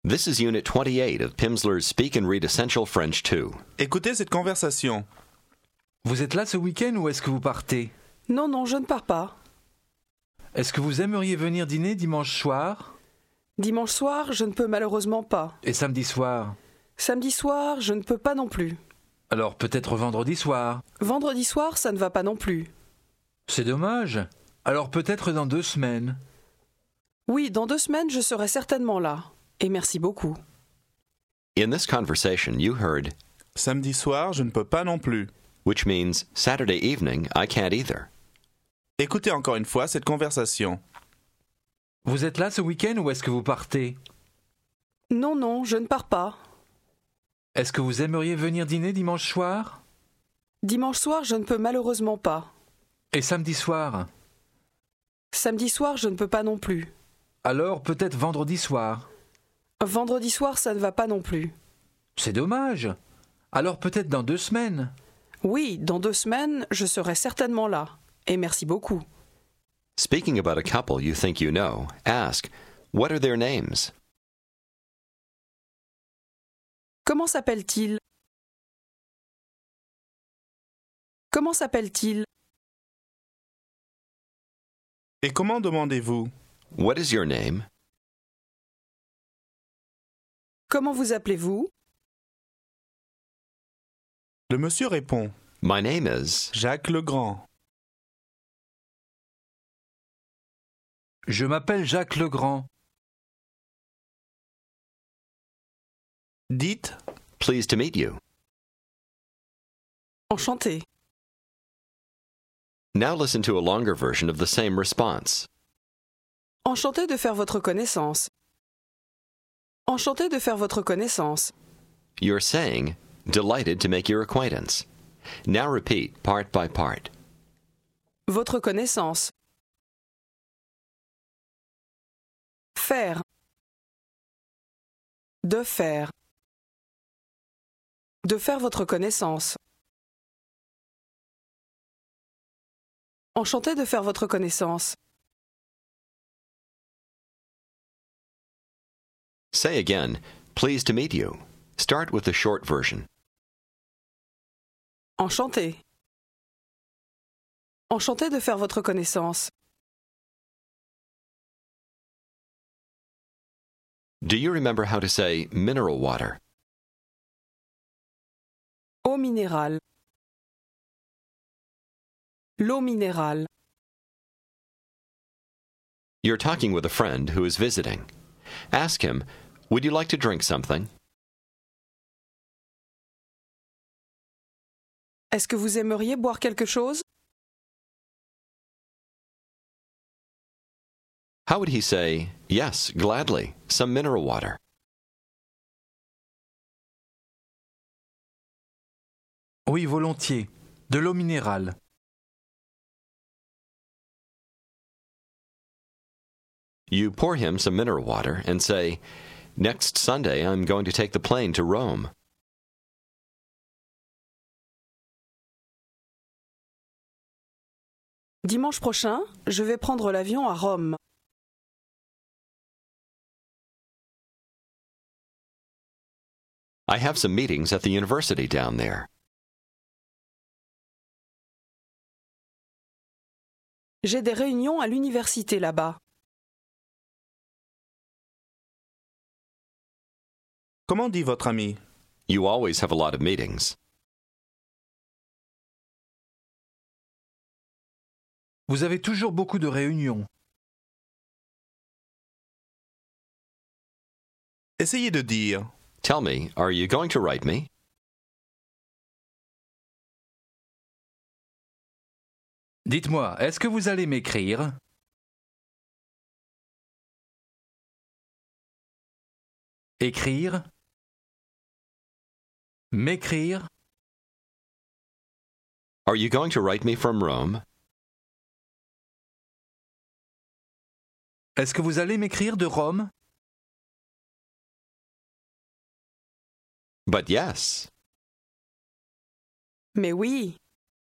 This is Unit 28 of Pimsleur's Speak and Read Essential French 2. Écoutez cette conversation. Vous êtes là ce week-end ou est-ce que vous partez? Non, non, je ne pars pas. Est-ce que vous aimeriez venir dîner dimanche soir? Dimanche soir, je ne peux malheureusement pas. Et samedi soir? Samedi soir, je ne peux pas non plus. Alors peut-être vendredi soir? Vendredi soir, ça ne va pas non plus. C'est dommage. Alors peut-être dans 2 semaines. Oui, dans 2 semaines, je serai certainement là. Et merci beaucoup. In this conversation, you heard, Samedi soir, je ne peux pas non plus. which means Saturday evening, I can't either. Écoutez encore une fois cette conversation. Vous êtes là ce week-end ou est-ce que vous partez? Non, non, je ne pars pas. Est-ce que vous aimeriez venir dîner dimanche soir? Dimanche soir, je ne peux malheureusement pas. Et samedi soir? Samedi soir, je ne peux pas non plus. Alors peut-être vendredi soir? Vendredi soir, ça ne va pas non plus. C'est dommage. Alors peut-être dans 2 semaines. Oui, dans 2 semaines, je serai certainement là. Et merci beaucoup. Speaking about a couple you think you know, ask, what are their names? Comment s'appelle-t-il? Comment s'appelle-t-il? Et comment demandez-vous? What is your name? Comment vous appelez-vous? Le monsieur répond. My name is... Jacques Legrand. Je m'appelle Jacques Legrand. Dites. Pleased to meet you. Enchanté. Now listen to a longer version of the same response. Enchanté de faire votre connaissance. Enchanté de faire votre connaissance. You're saying, delighted to make your acquaintance. Now repeat part by part. Votre connaissance. Faire. De faire. De faire votre connaissance. Enchanté de faire votre connaissance. Say again, pleased to meet you. Start with the short version. Enchanté. Enchanté de faire votre connaissance. Do you remember how to say mineral water? Eau minérale. L'eau minérale. You're talking with a friend who is visiting. Ask him, would you like to drink something? Est-ce que vous aimeriez boire quelque chose? How would he say, yes, gladly, some mineral water? Oui, volontiers. De l'eau minérale. You pour him some mineral water and say, next Sunday I'm going to take the plane to Rome. Dimanche prochain, je vais prendre l'avion à Rome. I have some meetings at the university down there. J'ai des réunions à l'université là-bas. Comment dit votre ami? You always have a lot of meetings. Vous avez toujours beaucoup de réunions. Essayez de dire. Tell me, are you going to write me? Dites-moi, est-ce que vous allez m'écrire? Écrire? M'écrire? Are you going to write me from Rome? Est-ce que vous allez m'écrire de Rome? But yes. Mais oui.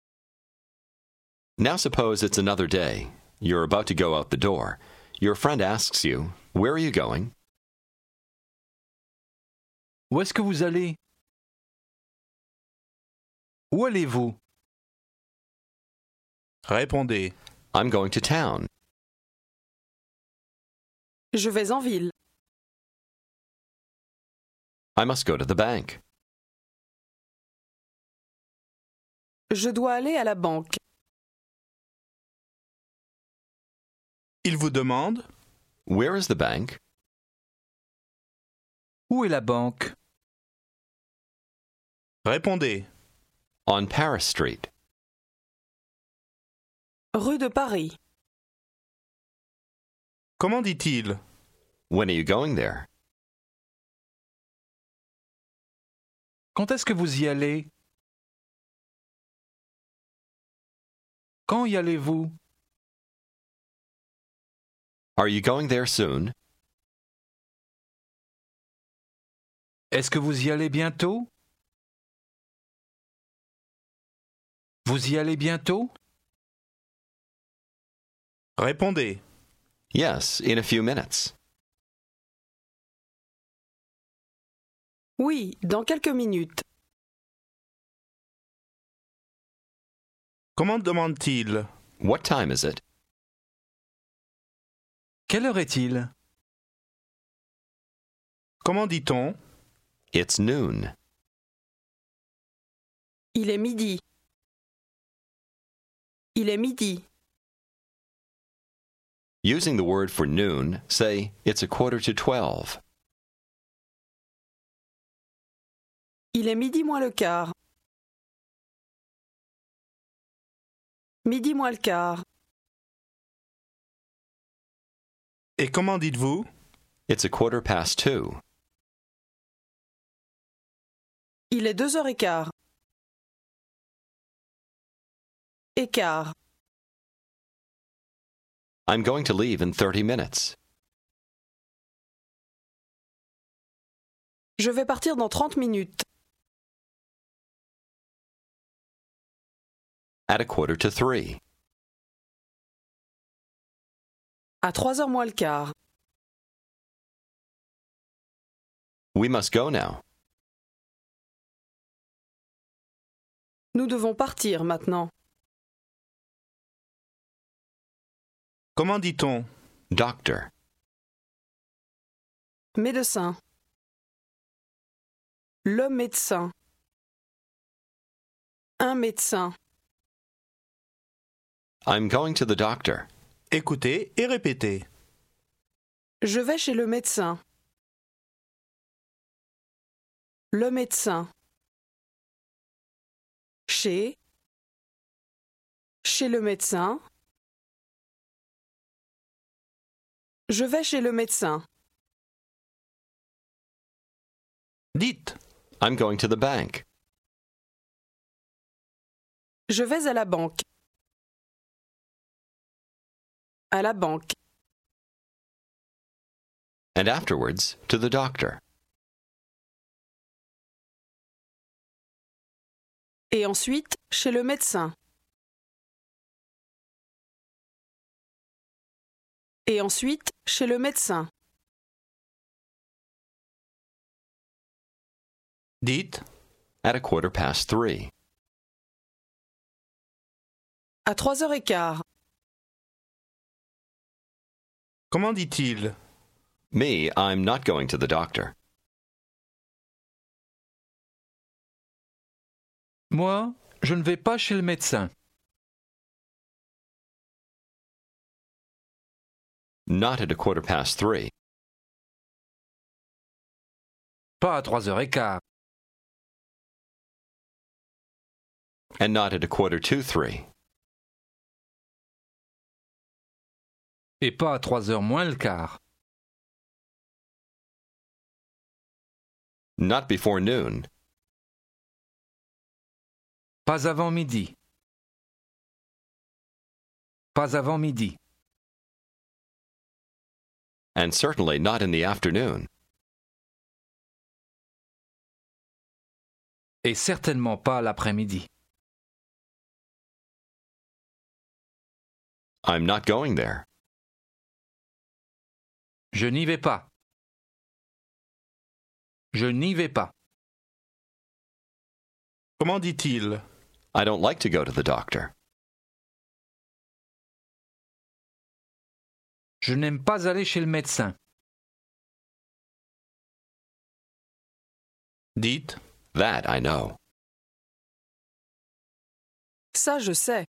Now suppose it's another day. You're about to go out the door. Your friend asks you, where are you going? Où est-ce que vous allez? Où allez-vous? Répondez. I'm going to town. Je vais en ville. I must go to the bank. Je dois aller à la banque. Il vous demande. Where is the bank? Où est la banque? Répondez. On Paris Street. Rue de Paris. Comment dit-il? When are you going there? Quand est-ce que vous y allez? Quand y allez-vous? Are you going there soon? Est-ce que vous y allez bientôt? Vous y allez bientôt? Répondez. Yes, in a few minutes. Oui, dans quelques minutes. Comment demande-t-il? What time is it? Quelle heure est-il? Comment dit-on? It's noon. Il est midi. Il est midi. Using the word for noon, say, it's a quarter to 12. Il est midi moins le quart. Midi moins le quart. Et comment dites-vous? It's a quarter past 2. Il est 2h15. Écart. I'm going to leave in 30 minutes. Je vais partir dans 30 minutes. At a quarter to 3. À 3h moins le quart. We must go now. Nous devons partir maintenant. Comment dit-on? Doctor. Médecin. Le médecin. Un médecin. I'm going to the doctor. Écoutez et répétez. Je vais chez le médecin. Le médecin. Chez. Chez le médecin. Je vais chez le médecin. Dites. I'm going to the bank. Je vais à la banque. À la banque. And afterwards, to the doctor. Et ensuite, chez le médecin. Et ensuite, chez le médecin. Dites. At a quarter past 3. À 3h15. Comment dit-il? Me, I'm not going to the doctor. Moi, je ne vais pas chez le médecin. Not at a quarter past 3. Pas à 3h15. And not at a quarter to 3. Et pas à 3h moins le quart. Not before noon. Pas avant midi. Pas avant midi. And certainly not in the afternoon. Et certainement pas l'après-midi. I'm not going there. Je n'y vais pas. Je n'y vais pas. Comment dit-il? I don't like to go to the doctor. Je n'aime pas aller chez le médecin. Dites. That I know. Ça, je sais.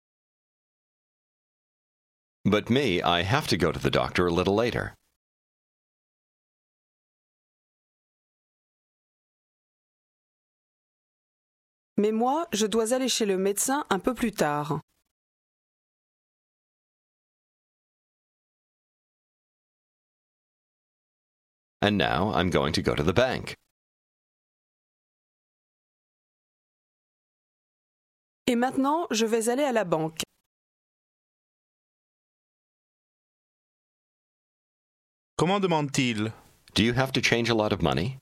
But me, I have to go to the doctor a little later. Mais moi, je dois aller chez le médecin un peu plus tard. And now I'm going to go to the bank. Et maintenant, je vais aller à la banque. Comment demande-t-il? Do you have to change a lot of money?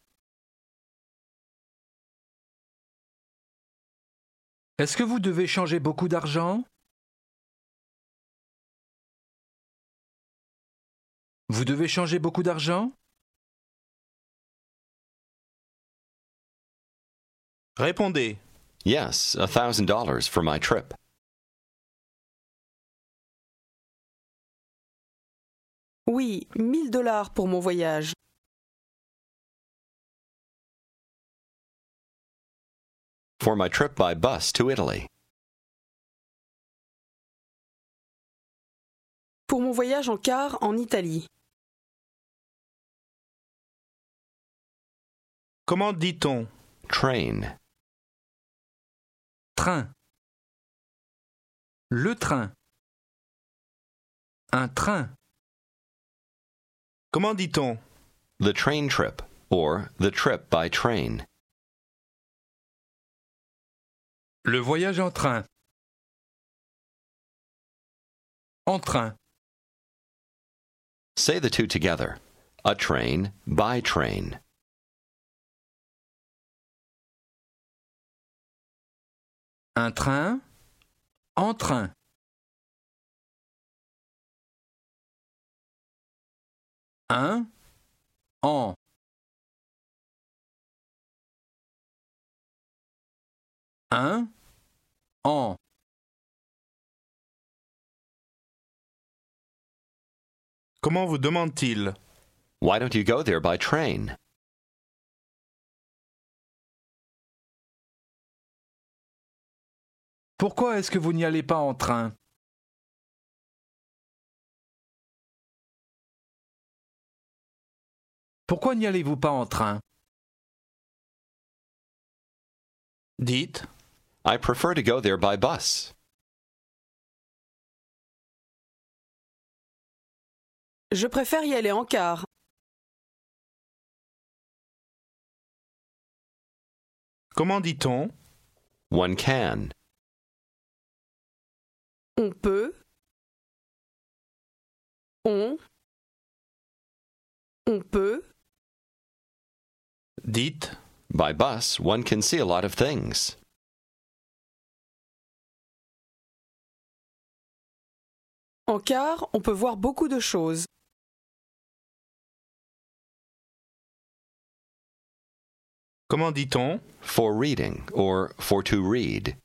Est-ce que vous devez changer beaucoup d'argent? Vous devez changer beaucoup d'argent? Répondez. Yes, $1,000 for my trip. Oui, $1,000 pour mon voyage. For my trip by bus to Italy. Pour mon voyage en car en Italie. Comment dit-on? Train. Train. Le train. Un train. Comment dit-on? The train trip, or the trip by train. Le voyage en train. En train. Say the two together. A train by train. Un train. En train. Un. En. Un. En. Comment vous demande-t-il? Why don't you go there by train? Pourquoi est-ce que vous n'y allez pas en train? Pourquoi n'y allez-vous pas en train? Dites. I prefer to go there by bus. Je préfère y aller en car. Comment dit-on? One can. On peut. On peut. Dites. By bus, one can see a lot of things. En car, on peut voir beaucoup de choses. Comment dit-on? For reading, or for to read.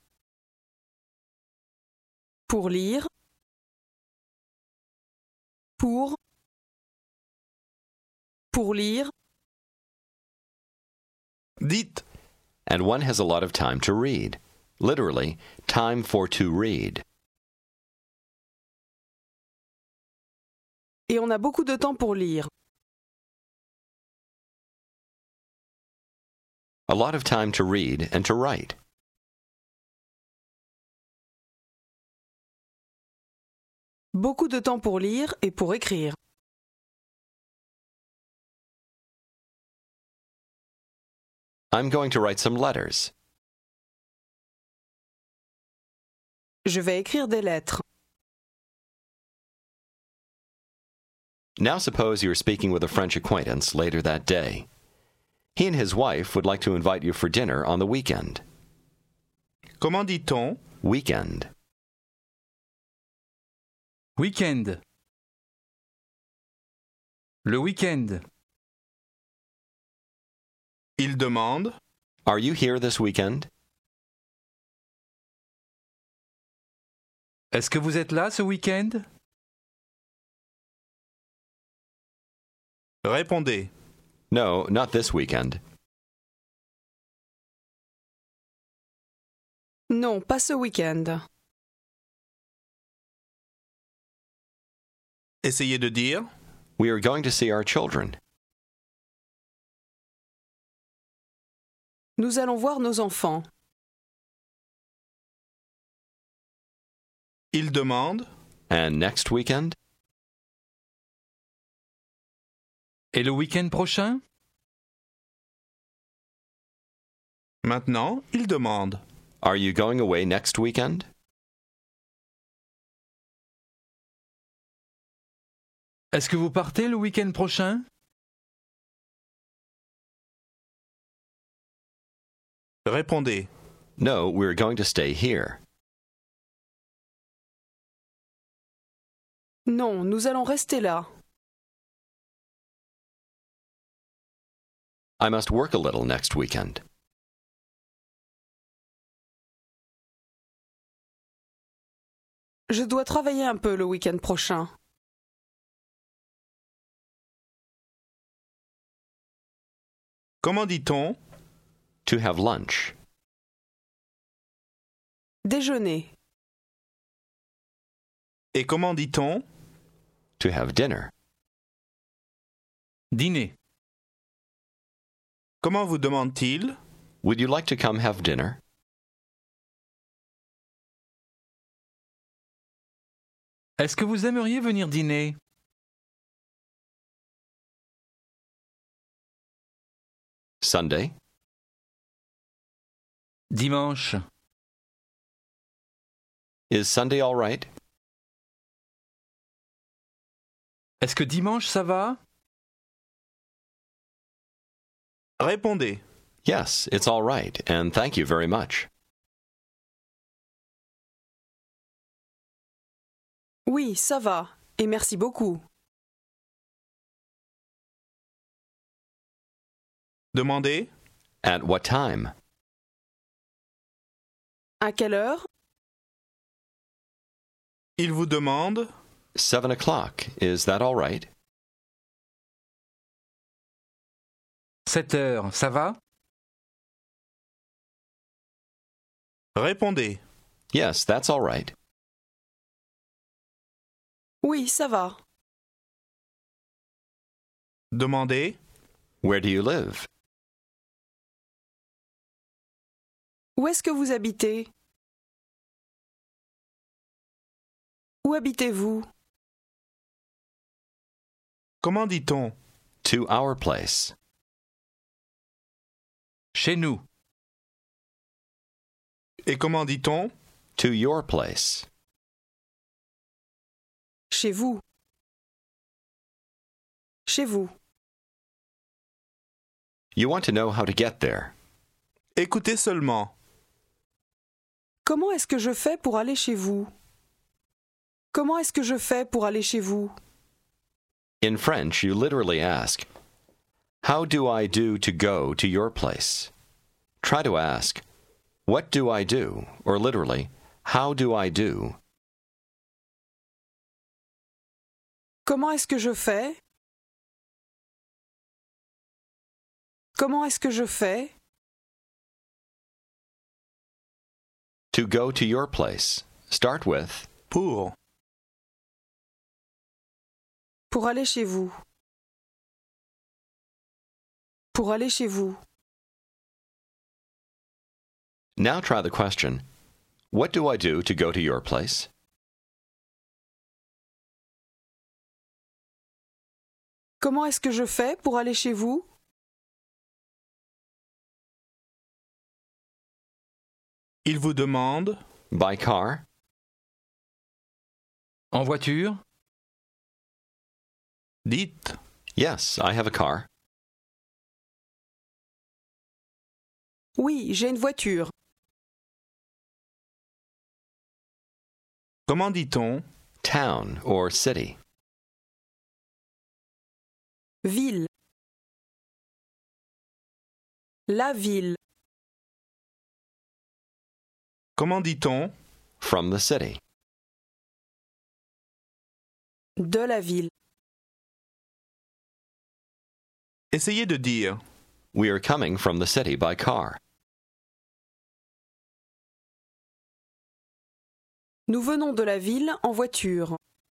Pour lire. Pour lire. Dites. And one has a lot of time to read. Literally, time for to read. Et on a beaucoup de temps pour lire. A lot of time to read and to write. Beaucoup de temps pour lire et pour écrire. I'm going to write some letters. Je vais écrire des lettres. Now suppose you're speaking with a French acquaintance later that day. He and his wife would like to invite you for dinner on the weekend. Comment dit-on? Weekend. Week-end. Le week-end. Il demande. Are you here this weekend? Est-ce que vous êtes là ce week-end? Répondez. No, not this weekend. Non, pas ce week-end. Essayez de dire. We are going to see our children. Nous allons voir nos enfants. Il demande. And next weekend? Et le week-end prochain? Maintenant, il demande. Are you going away next weekend? Est-ce que vous partez le week-end prochain? Répondez. No, we're going to stay here. Non, nous allons rester là. I must work a little next weekend. Je dois travailler un peu le week-end prochain. Comment dit-on? To have lunch. Déjeuner. Et comment dit-on? To have dinner. Dîner. Comment vous demande-t-il? Would you like to come have dinner? Est-ce que vous aimeriez venir dîner? Sunday? Dimanche. Is Sunday all right? Est-ce que dimanche ça va? Répondez. Yes, it's all right, and thank you very much. Oui, ça va. Et merci beaucoup. Demandez. At what time? À quelle heure? Il vous demande. 7 o'clock. Is that all right? 7 heures, ça va? Répondez. Yes, that's all right. Oui, ça va. Demandez. Where do you live? Où est-ce que vous habitez? Où habitez-vous? Comment dit-on? To our place. Chez nous. Et comment dit-on? To your place. Chez vous. Chez vous. You want to know how to get there. Écoutez seulement. Comment est-ce que je fais pour aller chez vous? Comment est-ce que je fais pour aller chez vous? In French, you literally ask, how do I do to go to your place? Try to ask, what do I do? Or literally, how do I do? Comment est-ce que je fais? Comment est-ce que je fais? To go to your place. Start with, Pour. Pour aller chez vous. Pour aller chez vous. now try the question, what do I do to go to your place? Comment est-ce que je fais pour aller chez vous? Il vous demande. By car? En voiture? Dites. Yes, I have a car. Oui, j'ai une voiture. Comment dit-on? Town or city? Ville. La ville. Comment dit-on? From the city. De la ville. Essayez de dire. We are coming from the city by car. Nous venons de la ville en voiture.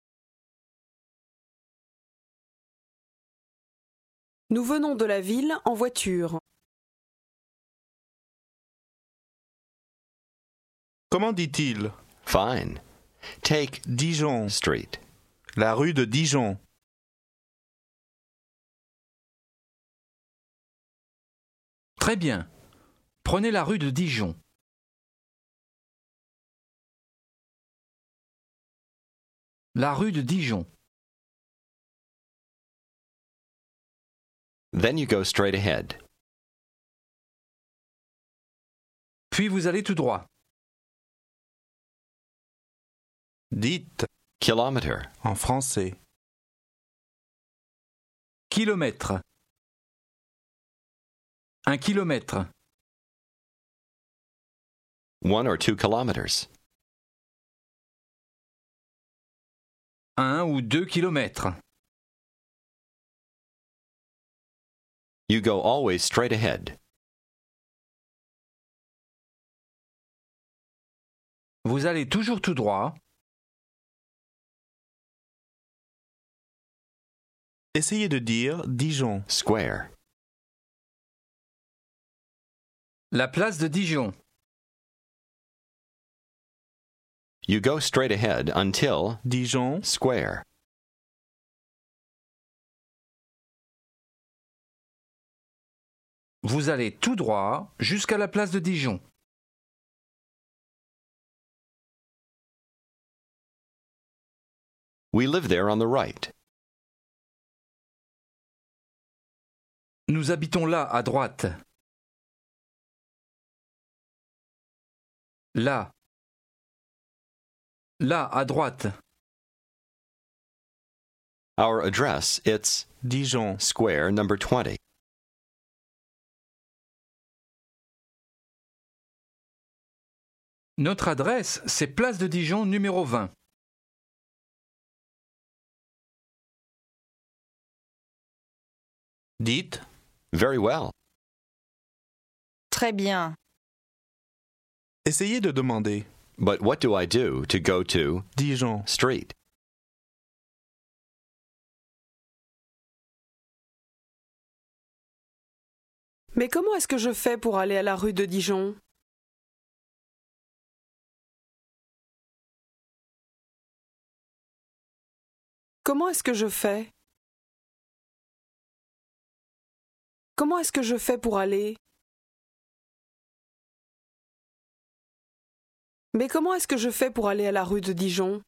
Nous venons de la ville en voiture. Comment dit-il? Fine. Take Dijon. street. La rue de Dijon. Très bien. Prenez la rue de Dijon. La rue de Dijon. Then you go straight ahead. Puis vous allez tout droit. Dites Kilometer. en français. Kilomètre. 1 kilomètre. 1 or 2 kilometers. 1 ou 2 kilomètres. You go always straight ahead. Vous allez toujours tout droit. Essayez de dire Dijon. Square. La place de Dijon. You go straight ahead until Dijon. square. Vous allez tout droit jusqu'à la place de Dijon. We live there on the right. Nous habitons là, à droite. Là. Là, à droite. Our address, it's Dijon. square number 20. Notre adresse, c'est place de Dijon numéro 20. Dites Very well. Très bien. essayez de demander But what do I do to go to Dijon. street? Mais comment est-ce que je fais pour aller à la rue de Dijon? Comment est-ce que je fais? Comment est-ce que je fais pour aller? Mais comment est-ce que je fais pour aller à la rue de Dijon?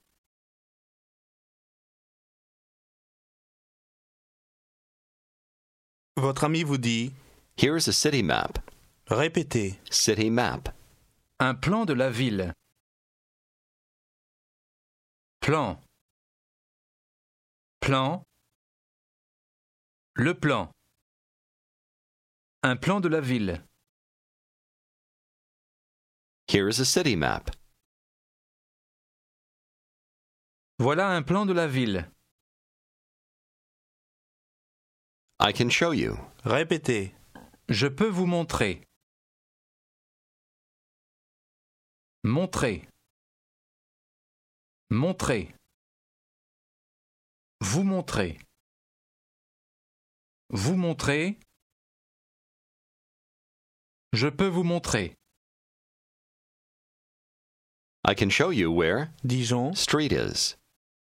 Votre ami vous dit Here's a city map. répétez. City map. Un plan de la ville. Plan. Plan. Le plan. Un plan de la ville. Here's a city map. Voilà un plan de la ville. I can show you. Répétez. Je peux vous montrer. Montrer. Montrer. Vous montrer. Vous montrer. Je peux vous montrer. I can show you where Dijon. street is.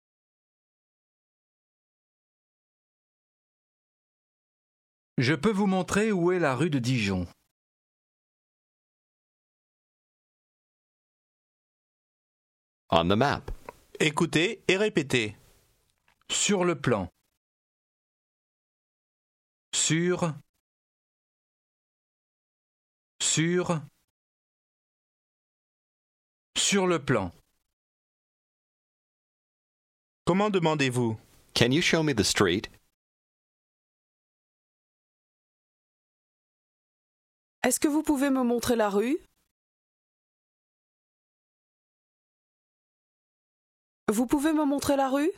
Je peux vous montrer où est la rue de Dijon. On the map. Écoutez et répétez. Sur le plan. Sur. Sur. Sur le plan. Comment demandez-vous? Can you show me the street? Est-ce que vous pouvez me montrer la rue? Vous pouvez me montrer la rue?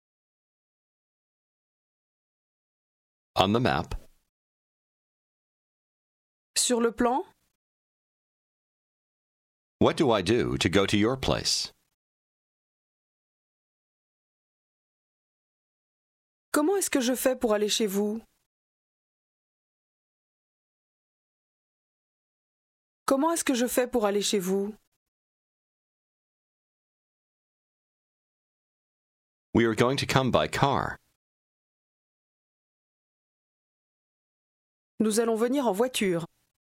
On the map. Sur le plan? What do I do to go to your place? Comment est-ce que je fais pour aller chez vous? Comment est-ce que je fais pour aller chez vous? We are going to come by car. Nous allons venir en voiture.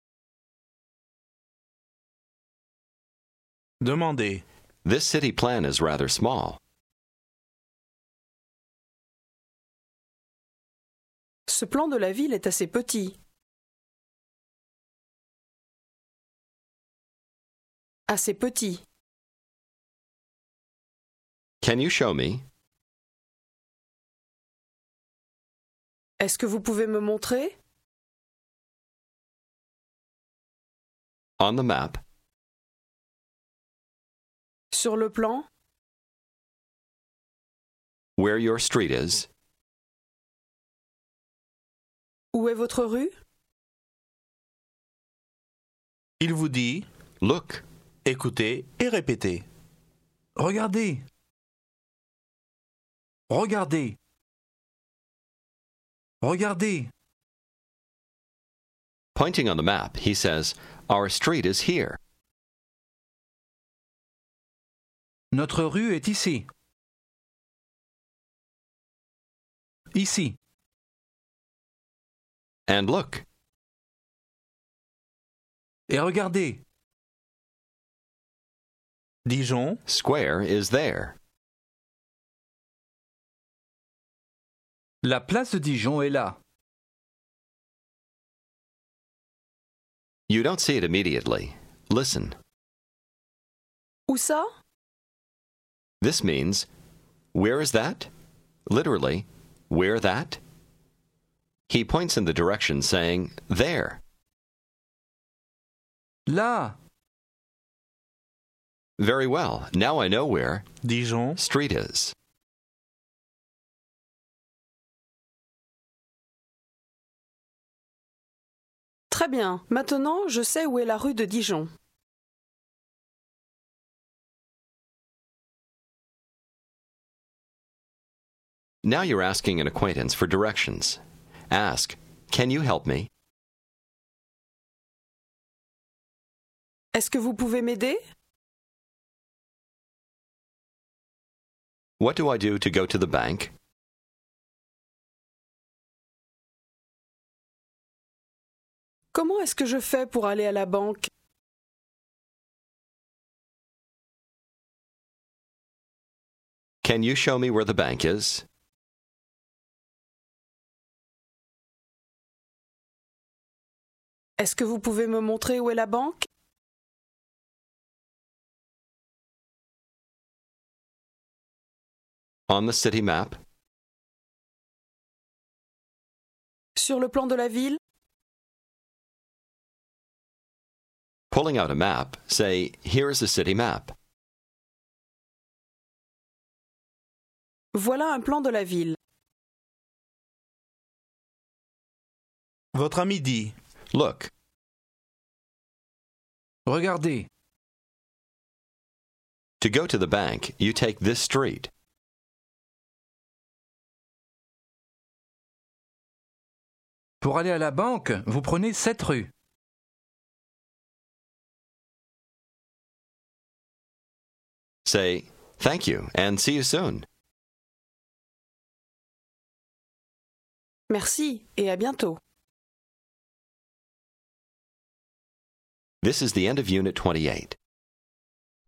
Demandez. This city plan is rather small. Ce plan de la ville est assez petit. Assez petit. Can you show me? Est-ce que vous pouvez me montrer? On the map. Sur le plan? Where your street is. Où est votre rue? Il vous dit Look. écoutez et répétez. Regardez. Regardez. Regardez. Pointing on the map, he says, Our street is here. Notre rue est ici. Ici. And look. Et regardez. Dijon, Square is there. La place de Dijon est là. You don't see it immediately. Listen. Où ça? This means, where is that? Literally, where that? He points in the direction saying, there. Là. Very well. Now I know where Dijon, street is. Très bien. Maintenant, je sais où est la rue de Dijon. Now you're asking an acquaintance for directions. Ask, can you help me? Est-ce que vous pouvez m'aider? What do I do to go to the bank? Comment est-ce que je fais pour aller à la banque? Can you show me where the bank is? Est-ce que vous pouvez me montrer où est la banque? On the city map? Sur le plan de la ville? Pulling out a map, say, here is a city map. Voilà un plan de la ville. votre ami dit Look. Regardez. To go to the bank, you take this street. Pour aller à la banque, vous prenez cette rue. Say, thank you, and see you soon. Merci et à bientôt. This is the end of Unit 28.